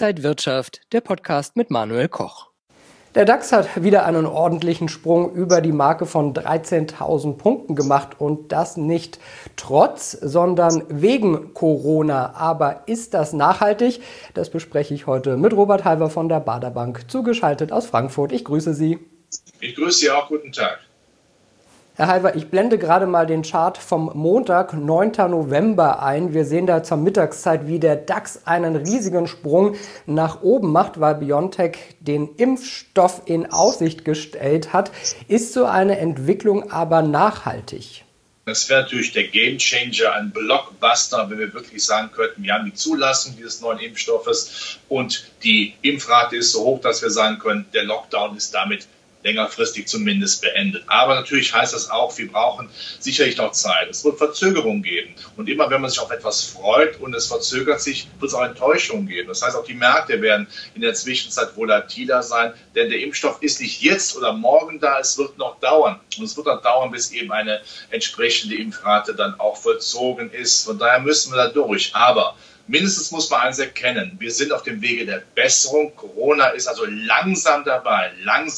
Inside Wirtschaft, der Podcast mit Manuel Koch. Der DAX hat wieder einen ordentlichen Sprung über die Marke von 13.000 Punkten gemacht und das nicht trotz, sondern wegen Corona. Aber ist das nachhaltig? Das bespreche ich heute mit Robert Halver von der Baader Bank, zugeschaltet aus Frankfurt. Ich grüße Sie. Ich grüße Sie auch. Guten Tag. Herr Halver, ich blende gerade mal den Chart vom Montag, 9. November ein. Wir sehen da zur Mittagszeit, wie der DAX einen riesigen Sprung nach oben macht, weil BioNTech den Impfstoff in Aussicht gestellt hat. Ist so eine Entwicklung aber nachhaltig? Das wäre natürlich der Gamechanger, ein Blockbuster, wenn wir wirklich sagen könnten, wir haben die Zulassung dieses neuen Impfstoffes und die Impfrate ist so hoch, dass wir sagen können, der Lockdown ist damit längerfristig zumindest beendet. Aber natürlich heißt das auch, wir brauchen sicherlich noch Zeit. Es wird Verzögerungen geben. Und immer wenn man sich auf etwas freut und es verzögert sich, wird es auch Enttäuschungen geben. Das heißt, auch die Märkte werden in der Zwischenzeit volatiler sein, denn der Impfstoff ist nicht jetzt oder morgen da, es wird noch dauern. Und es wird noch dauern, bis eben eine entsprechende Impfrate dann auch vollzogen ist. Von daher müssen wir da durch. Aber mindestens muss man eines erkennen, wir sind auf dem Wege der Besserung. Corona ist also langsam dabei,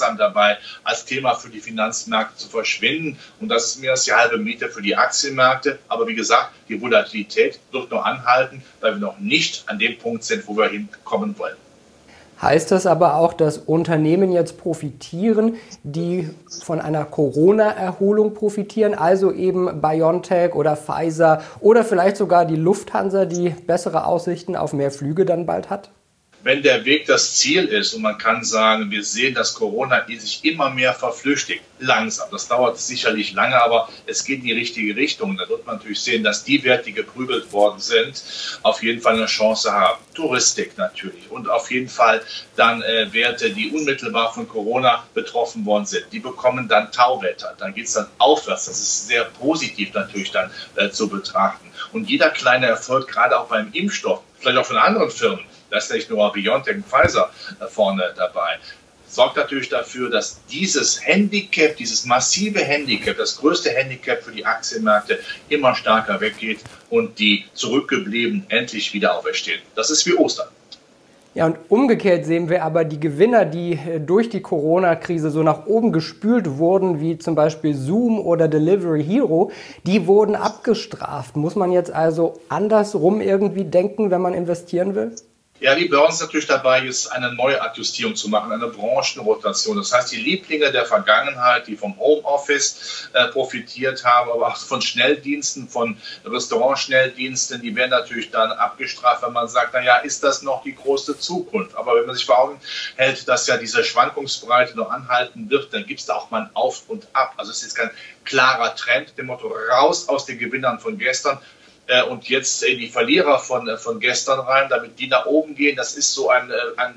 als Thema für die Finanzmärkte zu verschwinden. Und das ist mehr als die halbe Miete für die Aktienmärkte. Aber wie gesagt, die Volatilität wird noch anhalten, weil wir noch nicht an dem Punkt sind, wo wir hinkommen wollen. Heißt das aber auch, dass Unternehmen jetzt profitieren, die von einer Corona-Erholung profitieren, also eben BioNTech oder Pfizer oder vielleicht sogar die Lufthansa, die bessere Aussichten auf mehr Flüge dann bald hat? Wenn der Weg das Ziel ist und man kann sagen, wir sehen, dass Corona sich immer mehr verflüchtigt, langsam. Das dauert sicherlich lange, aber es geht in die richtige Richtung. Da wird man natürlich sehen, dass die Werte, die geprügelt worden sind, auf jeden Fall eine Chance haben. Touristik natürlich und auf jeden Fall dann Werte, die unmittelbar von Corona betroffen worden sind. Die bekommen dann Tauwetter. Dann geht es dann aufwärts. Das ist sehr positiv natürlich dann zu betrachten. Und jeder kleine Erfolg, gerade auch beim Impfstoff, vielleicht auch von anderen Firmen, da ist nicht nur BioNTech und Pfizer vorne dabei, sorgt natürlich dafür, dass dieses Handicap, dieses massive Handicap, das größte Handicap für die Aktienmärkte immer stärker weggeht und die Zurückgebliebenen endlich wieder auferstehen. Das ist wie Ostern. Ja, und umgekehrt sehen wir aber die Gewinner, die durch die Corona-Krise so nach oben gespült wurden, wie zum Beispiel Zoom oder Delivery Hero, die wurden abgestraft. Muss man jetzt also andersrum irgendwie denken, wenn man investieren will? Ja, die Börse ist natürlich dabei, jetzt eine Neuadjustierung zu machen, eine Branchenrotation. Das heißt, die Lieblinge der Vergangenheit, die vom Homeoffice profitiert haben, aber auch von Schnelldiensten, von Restaurantschnelldiensten, die werden natürlich dann abgestraft, wenn man sagt, naja, ist das noch die große Zukunft? Aber wenn man sich vor Augen hält, dass ja diese Schwankungsbreite noch anhalten wird, dann gibt es da auch mal ein Auf und Ab. Also es ist kein klarer Trend, dem Motto raus aus den Gewinnern von gestern und jetzt in die Verlierer von gestern rein, damit die nach oben gehen. Das ist so ein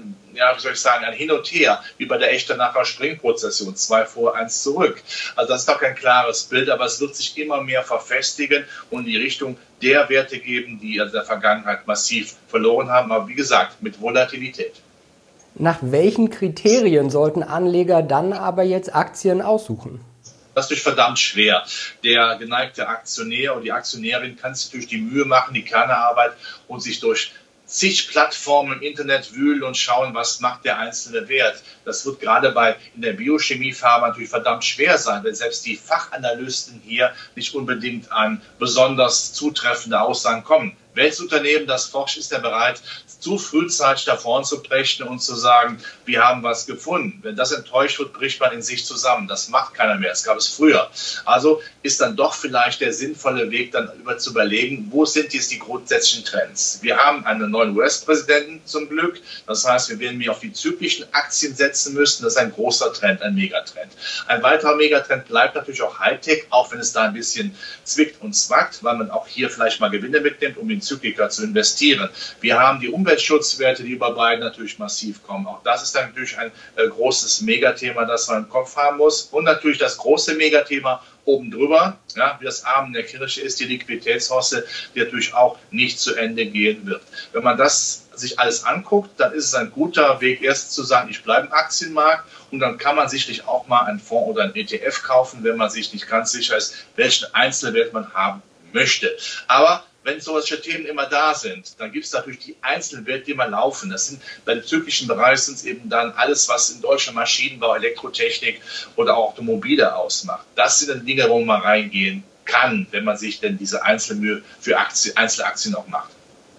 Hin und Her, wie bei der Echtenacher Springprozession, 2 vor, 1 zurück. Also das ist doch kein klares Bild, aber es wird sich immer mehr verfestigen und in die Richtung der Werte geben, die in der Vergangenheit massiv verloren haben, aber wie gesagt, mit Volatilität. Nach welchen Kriterien sollten Anleger dann aber jetzt Aktien aussuchen? Das ist natürlich verdammt schwer. Der geneigte Aktionär oder die Aktionärin kann sich natürlich die Mühe machen, die Kernearbeit und sich durch zig Plattformen im Internet wühlen und schauen, was macht der einzelne Wert. Das wird gerade in der Biochemie-Pharma natürlich verdammt schwer sein, weil selbst die Fachanalysten hier nicht unbedingt an besonders zutreffende Aussagen kommen. Welches Unternehmen, das forscht, ist ja bereit, zu frühzeitig davon zu brechen und zu sagen, wir haben was gefunden. Wenn das enttäuscht wird, bricht man in sich zusammen. Das macht keiner mehr. Das gab es früher. Also ist dann doch vielleicht der sinnvolle Weg, dann zu überlegen, wo sind jetzt die grundsätzlichen Trends? Wir haben einen neuen US-Präsidenten zum Glück. Das heißt, wir werden mehr auf die zyklischen Aktien setzen müssen. Das ist ein großer Trend, ein Megatrend. Ein weiterer Megatrend bleibt natürlich auch Hightech, auch wenn es da ein bisschen zwickt und zwackt, weil man auch hier vielleicht mal Gewinne mitnimmt, um in Zyklika zu investieren. Wir haben die Umweltschutzwerte, die über beiden natürlich massiv kommen. Auch das ist dann natürlich ein großes Megathema, das man im Kopf haben muss. Und natürlich das große Megathema oben drüber, ja, wie das Abend in der Kirche ist, die Liquiditätshosse, die natürlich auch nicht zu Ende gehen wird. Wenn man das sich alles anguckt, dann ist es ein guter Weg, erst zu sagen, ich bleibe im Aktienmarkt und dann kann man sicherlich auch mal einen Fonds oder einen ETF kaufen, wenn man sich nicht ganz sicher ist, welchen Einzelwert man haben möchte. Aber wenn solche Themen immer da sind, dann gibt es natürlich die einzelnen Werte, die immer laufen. Das sind beim zyklischen Bereich sind es eben dann alles, was in Deutschland Maschinenbau, Elektrotechnik oder auch Automobile ausmacht. Das sind dann Dinge, wo man reingehen kann, wenn man sich denn diese Einzelmühe für einzelne Aktien auch macht.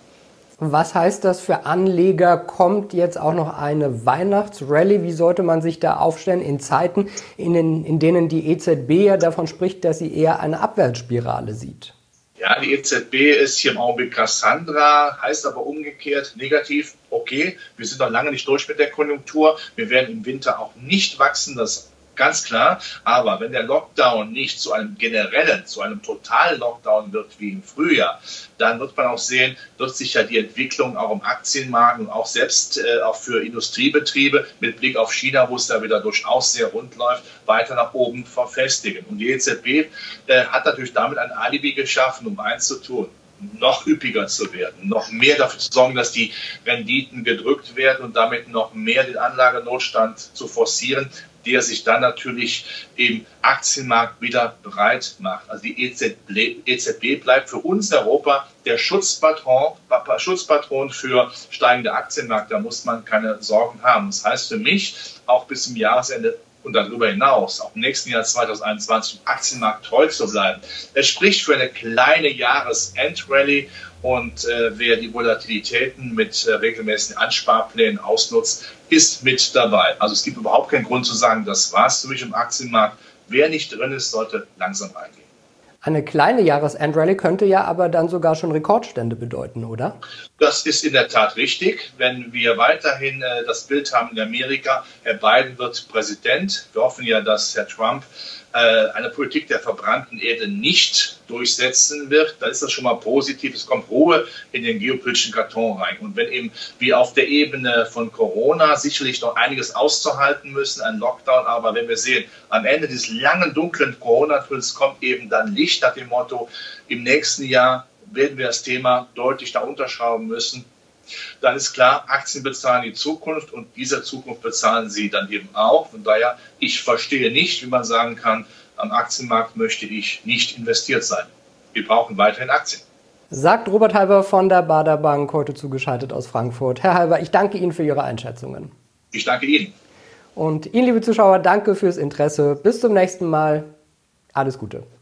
Was heißt das für Anleger? Kommt jetzt auch noch eine Weihnachtsrallye? Wie sollte man sich da aufstellen in Zeiten, in denen die EZB ja davon spricht, dass sie eher eine Abwärtsspirale sieht? Ja, die EZB ist hier im Augenblick Cassandra, heißt aber umgekehrt negativ. Okay, wir sind noch lange nicht durch mit der Konjunktur. Wir werden im Winter auch nicht wachsen, das ganz klar, aber wenn der Lockdown nicht zu einem generellen, zu einem totalen Lockdown wird wie im Frühjahr, dann wird man auch sehen, wird sich ja die Entwicklung auch im Aktienmarkt und auch selbst auch für Industriebetriebe mit Blick auf China, wo es da wieder durchaus sehr rund läuft, weiter nach oben verfestigen. Und die EZB hat natürlich damit ein Alibi geschaffen, um eins zu tun: noch üppiger zu werden, noch mehr dafür zu sorgen, dass die Renditen gedrückt werden und damit noch mehr den Anlagenotstand zu forcieren, der sich dann natürlich im Aktienmarkt wieder breit macht. Also die EZB bleibt für uns in Europa der Schutzpatron für steigende Aktienmärkte. Da muss man keine Sorgen haben. Das heißt für mich, auch bis zum Jahresende und darüber hinaus, auch im nächsten Jahr 2021, im Aktienmarkt treu zu bleiben. Es spricht für eine kleine Jahresendrallye und wer die Volatilitäten mit regelmäßigen Ansparplänen ausnutzt, ist mit dabei. Also es gibt überhaupt keinen Grund zu sagen, das war's für mich im Aktienmarkt. Wer nicht drin ist, sollte langsam reingehen. Eine kleine Jahresendrallye könnte ja aber dann sogar schon Rekordstände bedeuten, oder? Das ist in der Tat richtig. Wenn wir weiterhin das Bild haben in Amerika, Herr Biden wird Präsident. Wir hoffen ja, dass Herr Trump eine Politik der verbrannten Erde nicht durchsetzen wird, dann ist das schon mal positiv. Es kommt Ruhe in den geopolitischen Karton rein. Und wenn eben wir auf der Ebene von Corona sicherlich noch einiges auszuhalten müssen, ein Lockdown, aber wenn wir sehen, am Ende dieses langen, dunklen Corona-Tunnels kommt eben dann Licht nach dem Motto, im nächsten Jahr werden wir das Thema deutlich da unterschrauben müssen, dann ist klar, Aktien bezahlen die Zukunft und dieser Zukunft bezahlen sie dann eben auch. Von daher, ich verstehe nicht, wie man sagen kann, am Aktienmarkt möchte ich nicht investiert sein. Wir brauchen weiterhin Aktien. Sagt Robert Halber von der Baader Bank, heute zugeschaltet aus Frankfurt. Herr Halber, ich danke Ihnen für Ihre Einschätzungen. Ich danke Ihnen. Und Ihnen, liebe Zuschauer, danke fürs Interesse. Bis zum nächsten Mal. Alles Gute.